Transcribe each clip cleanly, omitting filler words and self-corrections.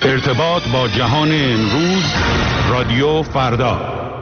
ارتباط با جهان امروز، رادیو فردا.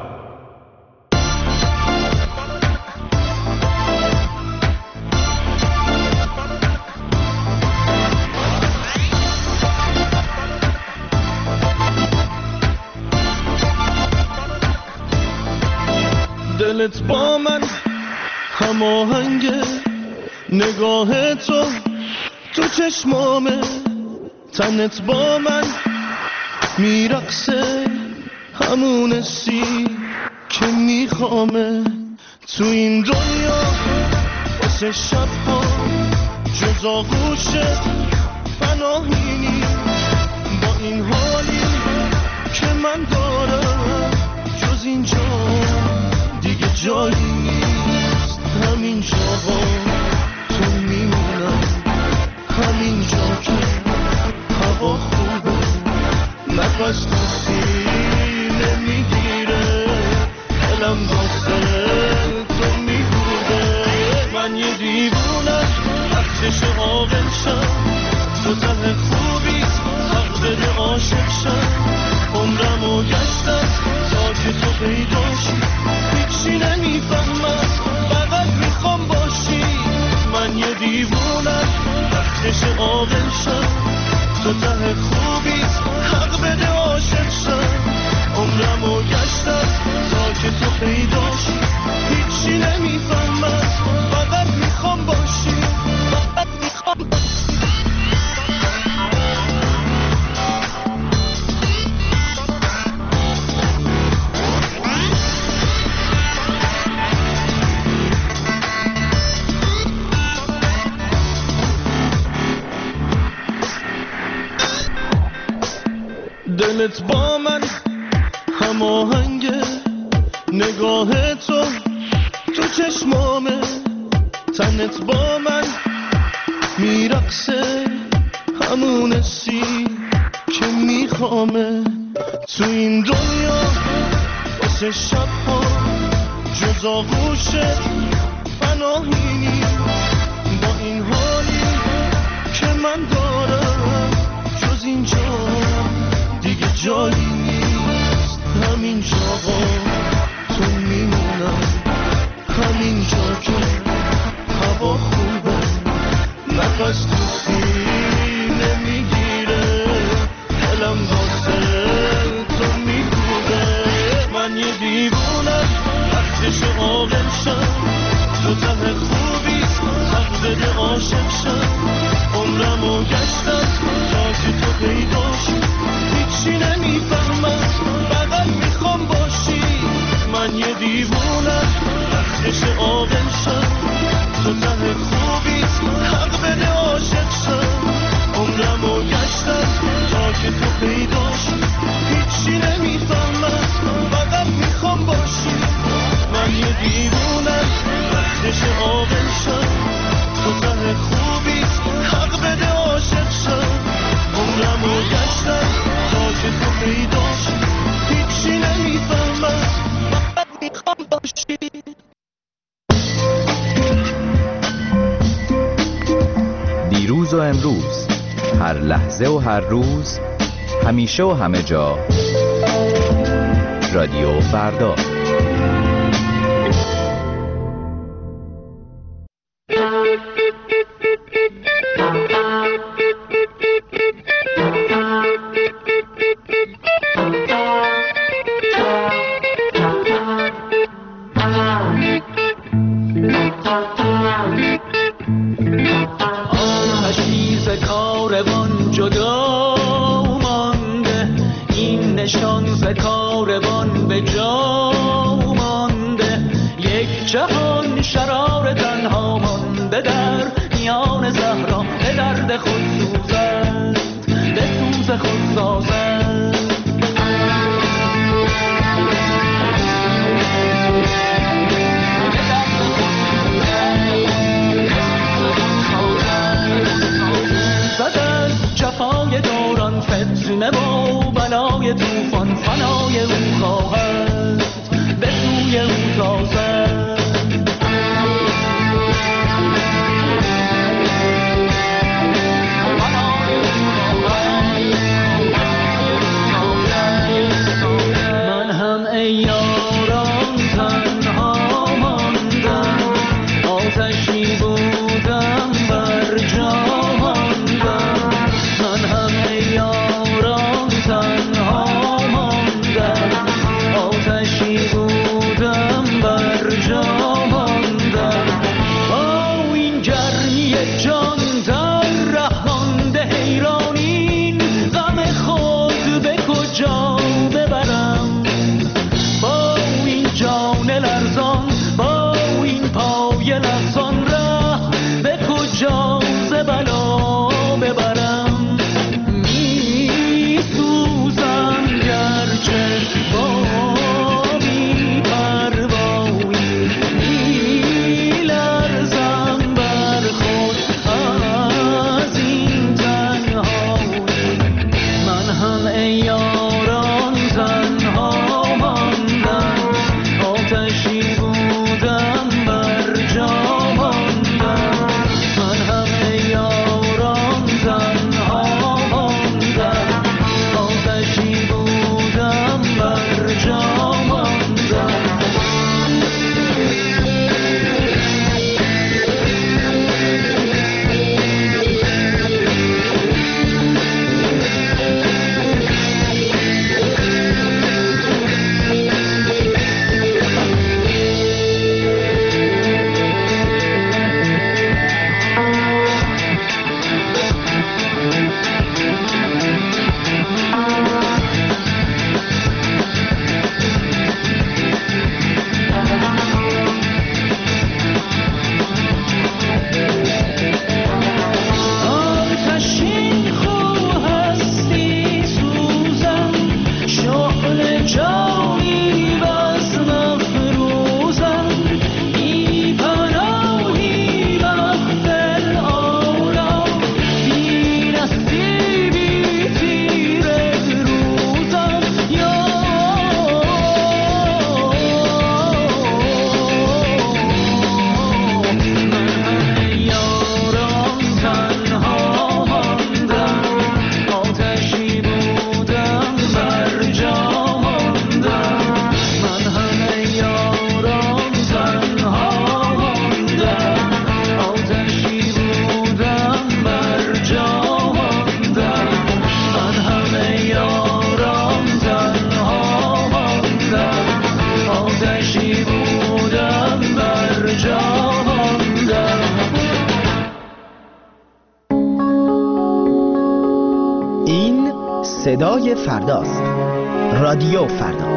دلت با من هماهنگه، نگاه تو چشمامه، تنت با من میرقصه، همون حسی که میخوامه. تو این دنیا واسه شبها جز آغوشت پناهی نیست، با این حالی که من دارم جز اینجا دیگه جایی نیست. همین جاها تو میمونم، همین جا که هوا خوبه، نفس تو سینه میگیره، دلم واسه تو میگوده. من یه دیوونم وقتش عاقل شم، تو ته خوبیت حق بده عاشق شم. عمرمو گشتم تا که تو پیداشی، هیچی نمیفهمم فقط میخوام باشی. من یه دیوونم وقتش عاقل شم، تو ته خوبیت حق بده عاشق شم. عمرمو گشتم تا که تو پیداشی، هیچی نمیفهمم فقط میخوام باشی، فقط میخوام باشی. دلت با من هماهنگه، نگاه تو چشمامه، تنت با من میرقصه، همون حسی که میخوامه. تو این دنیا واسه شبها جز آغوشت پناهی نیست، با این حالی که من دارم جز اینجا دیگه جایی نیست. همین جاها تو میمونم، همین جا که هوا خوبه، نفس تو سینه میگیره، دلم واسه تو میگوده. من یه دیوونم وقتش عاقل شم، تو ته خوبیت حق بده عاشق شم. عمرمو گشتم تا که تو پیداشی، هیچی نمیفهمم فقط میخوام باشی. من یه دیوونم وقتش عاقل شم، تو ته خوبیت حق بده عاشق شم. عمرمو گشتم تا که تو پیداشی، هیچی نمیفهمم فقط میخوام باشی. من یه دیوونم وقتش عاقل شم، تو ته خوبیت حق بده عاشق شم. عمرمو گشتم تا که تو پیداشی، هیچی نمیفهمم فقط میخوام باشی. دیروز و امروز، هر لحظه و هر روز، همیشه و همه جا، رادیو فردا. جهان شرار تنها مانده در میان صحرا، به درد خود سوزد، به سوز خود سازد. زد از جفای دوران فتنه و بلای طوفان، فنای او خواهد، به سوی او سازد. این صدای فرداست. رادیو فردا.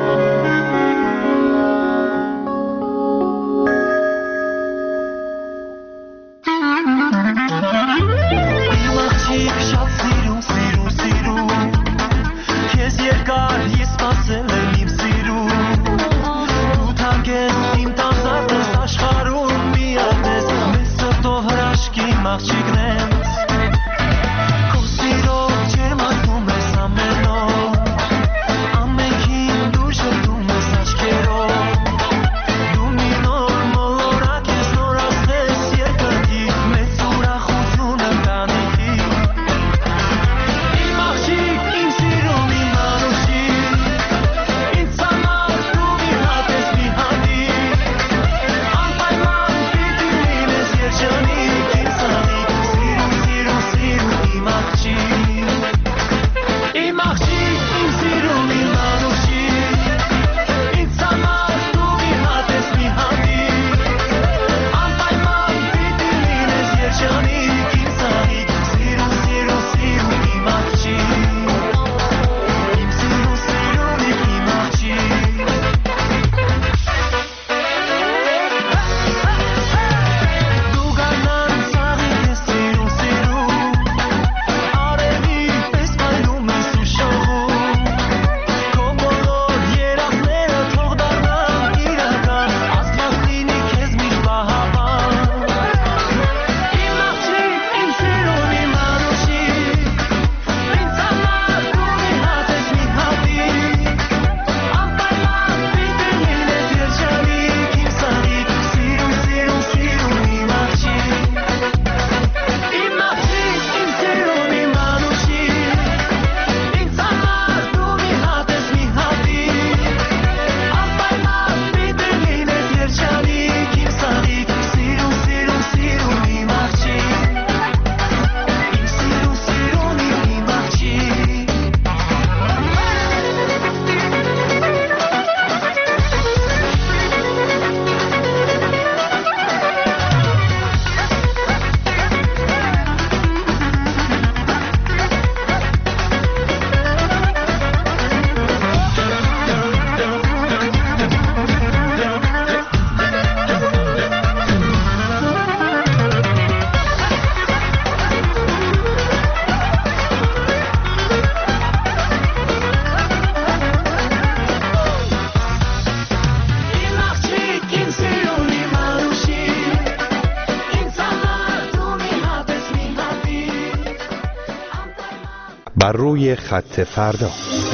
بر روی خط فردا.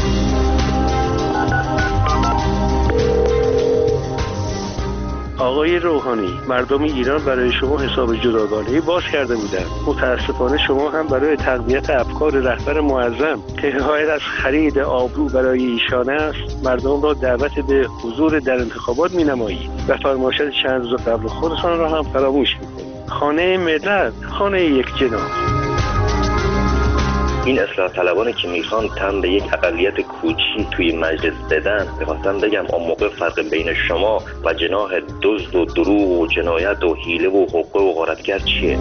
آقای روحانی، مردم ایران برای شما حساب جداگانه‌ای باز کرده بودند. متاسفانه شما هم برای تقویت افکار رهبر معظم که حمایت از خرید آبرو برای ایشان است، مردم را دعوت به حضور در انتخابات می‌نمایید و فرمایشات چند روز قبل خودتان را هم فراموش می‌کنید. خانه ملت، خانه یک جناح. این اصلاح طلبانی که میخوان تن به یک اقلیت کوچی توی مجلس بدن، میخواستم بگم اون موقع فرق بین شما و جناح دزد و دروغ و جنایت و حیله و حقه و غارتگر چیه؟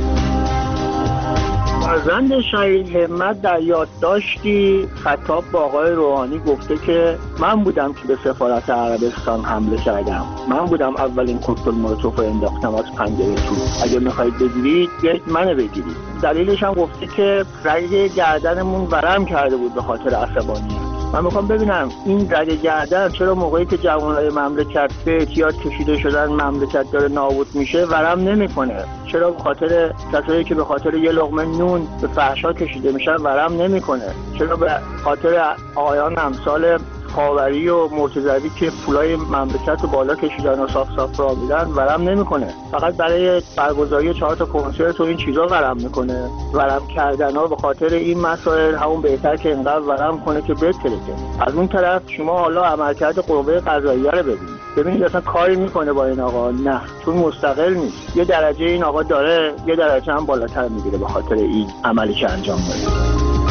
فرزند شهید همت در یادداشتی خطاب با آقای روحانی گفته که من بودم که به سفارت عربستان حمله کردم، من بودم اولین کوکتل مولوتوف رو انداختم از پنجره تو، اگه میخواید بگیرید بیایید منو بگیرید. دلیلش هم گفته که رگ گردنمون ورم کرده بود به خاطر عصبانیت. من میخوام ببینم این رگ گردن چرا موقعی که جوانای مملکت به اعتیاد کشیده شدن، مملکت داره نابود میشه، ورم نمیکنه؟ چرا به خاطر کسایی که به خاطر یه لقمه نون به فحشا کشیده میشن ورم نمیکنه؟ چرا به خاطر آقایان امثال خاوری و مرتضوی که پولای مملکت رو بالا کشیدن و صاف صاف را میدن ورم نمیکنه؟ فقط برای برگزاری 4 تا کنسرت و این چیزا ورم میکنه. ورم کردن ها به خاطر این مسائل همون بهتر که اینقدر ورم کنه که بترکه. از اون طرف شما حالا عملکرد قوه قضاییه رو ببینید اصلا کاری میکنه با این آقا؟ نه، چون مستقل نیست. یه درجه این آقا داره، یه درجه هم بالاتر میگیره به خاطر این عملی که انجام داده.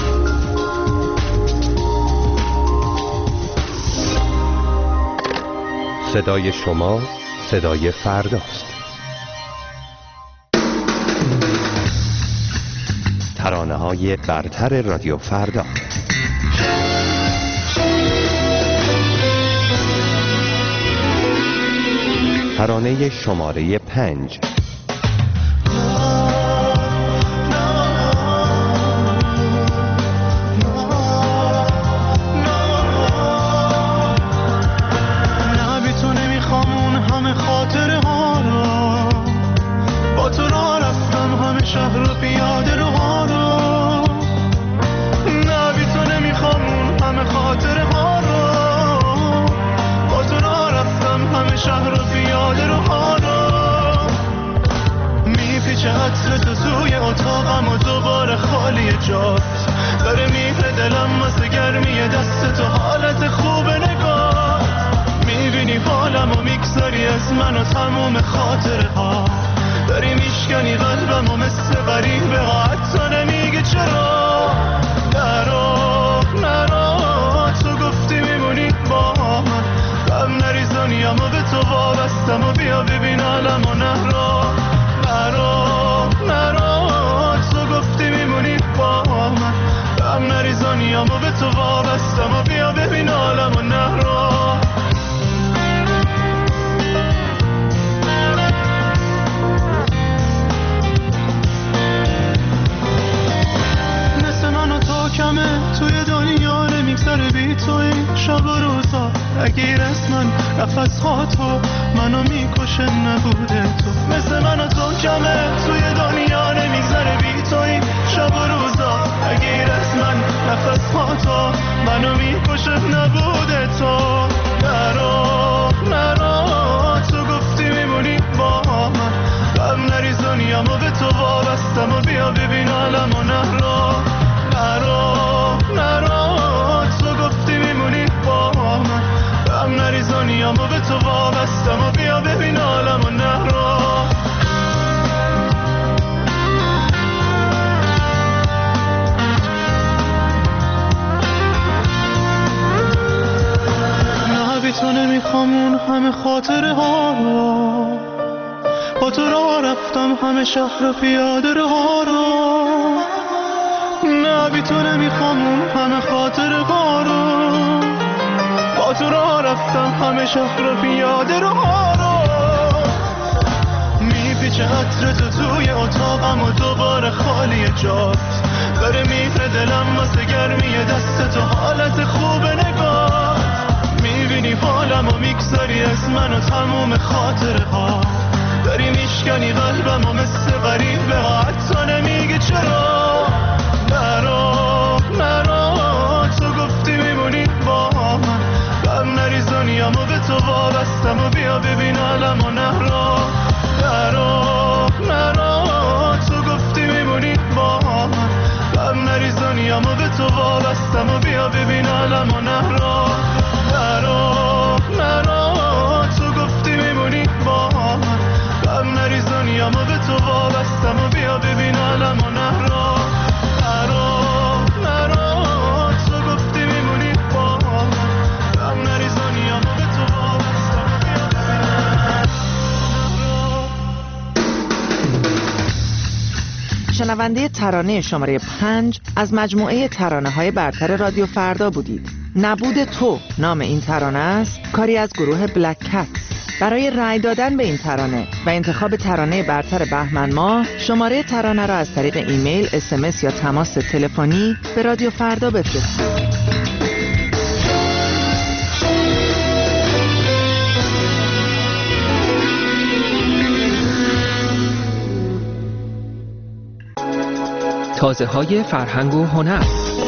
صدای شما، صدای فرداست. ترانه ها ترانه‌های برتر رادیو فردا. ترانه شماره 5. شهر پیاده رها رو نه بی تو نمیخوام اون همه خاطر ها رو با تو راه رفتم همه شهر پیاده رها رو میپیچه عطر تو توی اتاقم و دوباره خالی جات داره میره دلم واسه گرمی دست تو حالت خوب نگاه میبینی حالم و میگذاری از من و تموم خاطر ها داری میشکنی قلبم و مثل غریب به حتی نمیگی چرا نرا تو گفتی میمونی با من غم نریزونیم و به تو وابستم و بیا ببین علم و نرا تو گفتی میمونی با من غم نریزونیم و به تو وابستم و بیا ببین علم و نرا تو گفتی میمونی با من غم نریزونیم و به تو وابستم و بیا ببین علم و نرا تو گفتی میمونی با من غم نریزونیم و به تو وابستم و بیا ببین شنونده ترانه شماره 5 از مجموعه ترانه‌های برتر رادیو فردا بودید. نبود تو نام این ترانه است، کاری از گروه بلک کتس. برای رأی دادن به این ترانه و انتخاب ترانه برتر بهمن ماه شماره ترانه را از طریق ایمیل، SMS یا تماس تلفنی به رادیو فردا بفرستید. تازه‌های فرهنگ و هنر.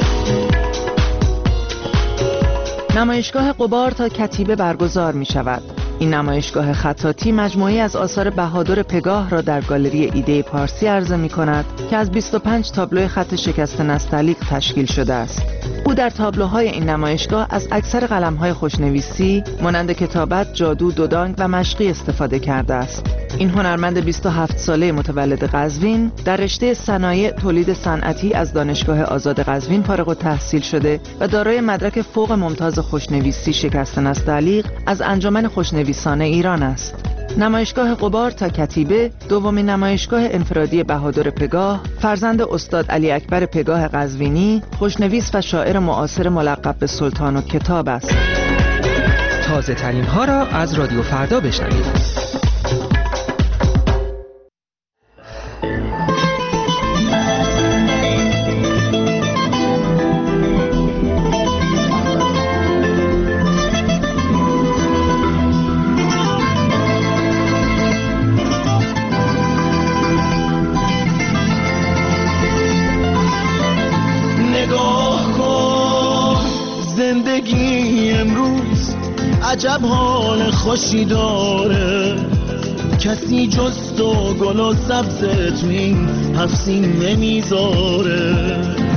نمایشگاه غبار تا کتیبه برگزار می شود. این نمایشگاه خطاطی مجموعه‌ای از آثار بهادر پگاه را در گالری ایده پارسی عرضه می کند که از 25 تابلو خط شکست نستعلیق تشکیل شده است. او در تابلوهای این نمایشگاه از اکثر قلم‌های خوشنویسی مانند کتابت، جادو، دودانگ و مشقی استفاده کرده است. این هنرمند 27 ساله متولد قزوین در رشته صنایع تولید صنعتی از دانشگاه آزاد قزوین فارغ التحصیل شده و دارای مدرک فوق ممتاز خوشنویسی شکست نستعلیق از انجمن خوشنویسان ایران است. نمایشگاه غبار تا کتیبه دومین نمایشگاه انفرادی بهادر پگاه، فرزند استاد علی اکبر پگاه قزوینی، خوشنویس و شاعر معاصر ملقب به سلطان و کتاب است. تازه ترین ها را از رادیو فردا بشنوید. عجب حال خوشی داره، کسی جز تو گل و سبز تو این حفظی نمیذاره.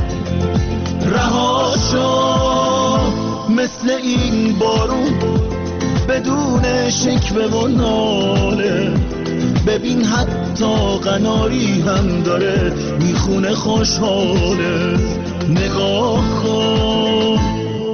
رها شو مثل این بارون بدون شکوه و ناله، ببین حتی قناری هم داره میخونه خوشحاله. نگاه کن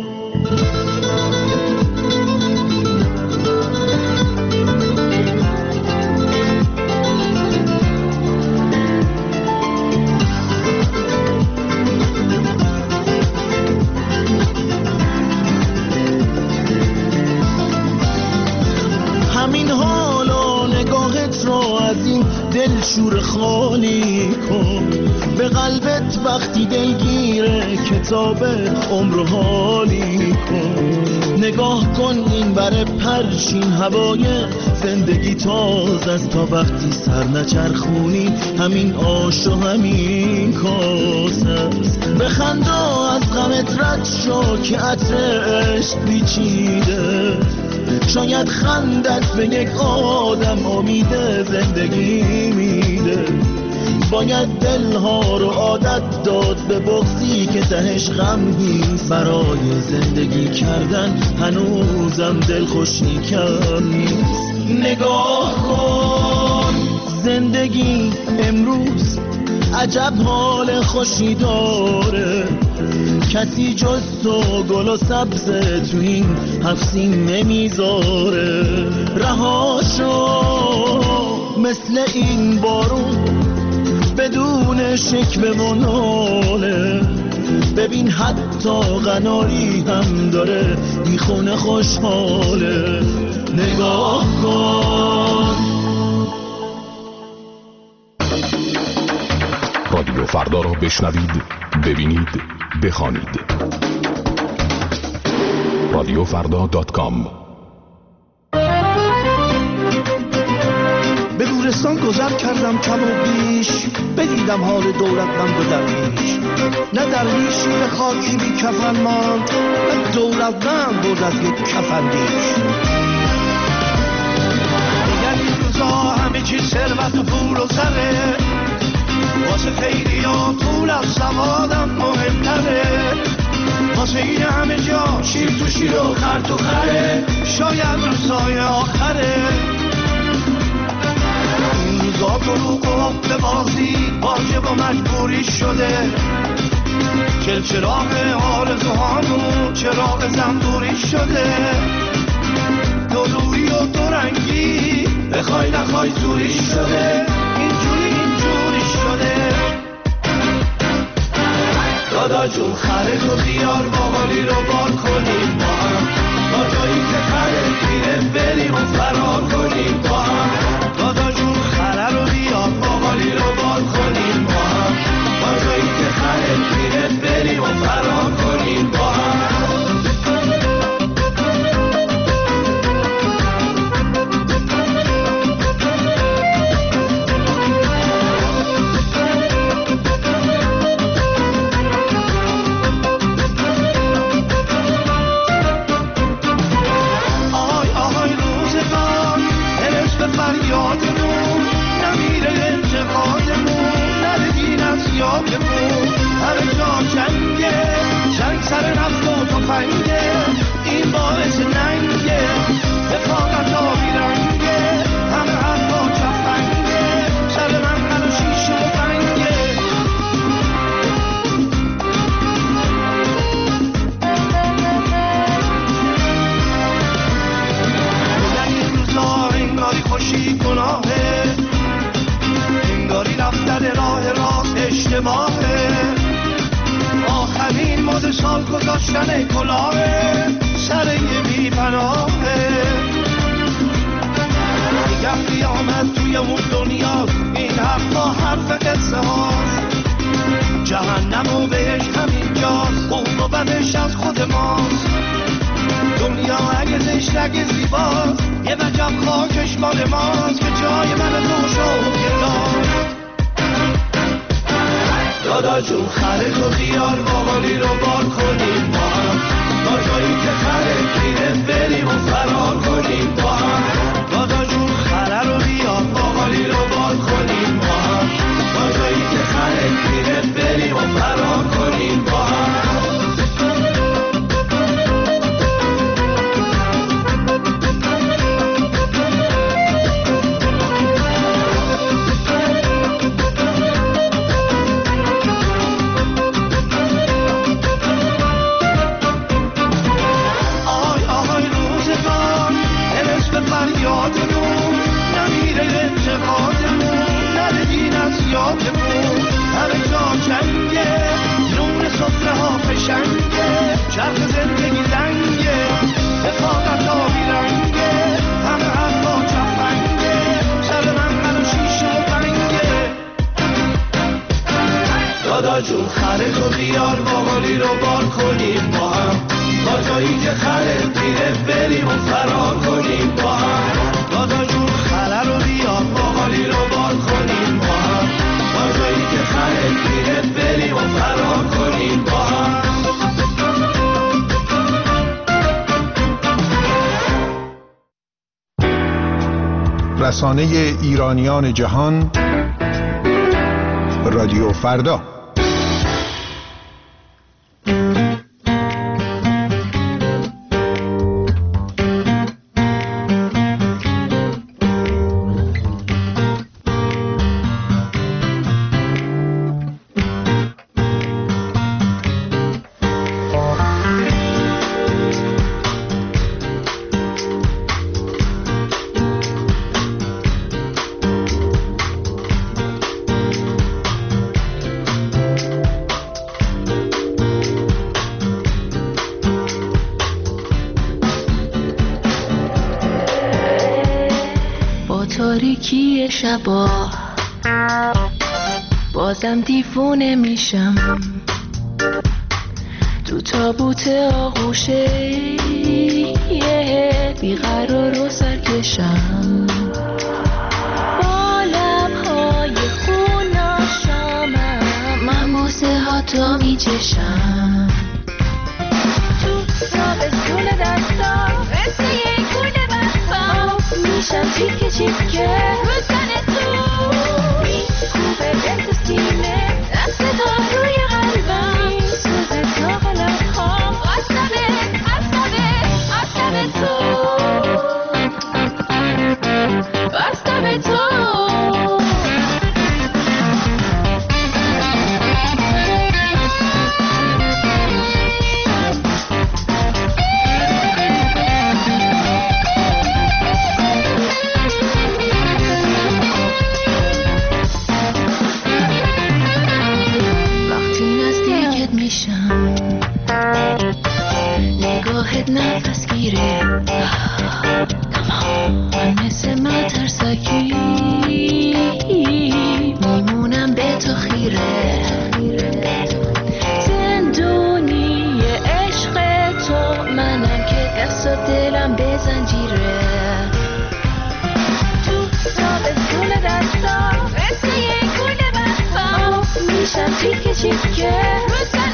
دل شور خالی کن، به قلبت وقتی دلگیره کتاب عمر حالی کن. نگاه کن این بر پرشین هوای زندگی تازه است، تا وقتی سر نچرخونی همین آش و همین کاسه است. بخندا از غمت رد شو که عطر عشق پیچیده، شاید خندت به یک آدم امید زندگی میده. باید دلها رو عادت داد به بغضی که تهش غم نیست، برای زندگی کردن هنوزم دلخوشی کم نیست. نگاه کن زندگی امروز عجب حال خوشی داره، کسی جز تو گل و سبز تو این حفظی نمیذاره. رها شو مثل این بارون بدون شکوه و ناله، ببین حتی قناری هم داره میخونه خوشحاله. نگاه کن. رادیو فردا را بشنوید، ببینید، بخوانید. radiofrda.com. به گورستان گذر کردم کم و بیش، بدیدم حال دولتمند و درویش. نه درویشی به خاکی بی کفن ماند، نه دولتمند بود از یک کفندیش. دیگر این روزا همه چیز ثروت و پول و زره، واسه خیلی ها پول از سوادم مهمتره. واسه این همه جا شیر تو شیر و خر تو خره، شاید روزای آخره. این روزا دروغ و حق بازی واجب و مجبوری شده، چلچراغ آرزوهامون چراغ زنبوری شده. دورویی و دورنگی بخوای نخوای زوری شده، اینجوری شده. دادا جون خره تو خیار باقالی رو بار کنیم با هم، تا جایی که خره میره بریم و فرار کنیم با هم. دادا جون خره رو بیار باقالی رو بار کنیم با هم، تا جایی که خره میره بریم و فرار کنیم با هم. سال گذاشتن کلاهه سر یه بی پناهه. میگم قیامت توی اون دنیاست، این حرفا حرف قصه هاست. جهنم و بهش همینجاست، خوب و بدش از خود ماست. دنیا اگه زشت اگه زیباست، یه وجب خاکش مال ماست که جای من تو شد گداست. دادا جون خره تو بیار باقالی رو بار کنیم با هم، تا جایی که خره گیره بریم و فرار کنیم با هم. دادا جون خره رو بیار باقالی رو بار کنیم با هم، تا جایی که خره گیره بریم و فرار کنیم با هم. همه جا جنگه، نون صفره ها فشنگه، چرخ زندگی زنگه، رفاقت آبی رنگه، همه حرفا چفنگه، سر من و شیشه و بنگه. دادا جون خره تو بیار باقالی رو بار کنیم با هم، تا جایی که خره میره بریم و فرار کنیم با هم. دادا جون خره رو بیار باقالی رو بار کنیم با هم، تا جایی که خره میره بریم و فرار کنیم با هم. رسانه ایرانیان جهان رادیو فردا. تاریکی شبا بازم دیوونه میشم، تو تابوت آغوشه بیقرار و سرکشم، با لبهای خوناشامم من بوسه ها تا میچشم، تو تابستون دستام مثل یک گونه بستام میشم چیکه چیکه روزن تو میکوبه دل تو سینه دست تا روی قلبم سوز داغ لبخام آسمه تو آسمه تو. نگاهت نفس گیره من مثل مترسکی میمونم به تو خیره، زندونی عشق تو منم که دست و دلم به زنجیره، تو تابستون دستام مثل یک گونه بستام میشم چیکه چیکه روزن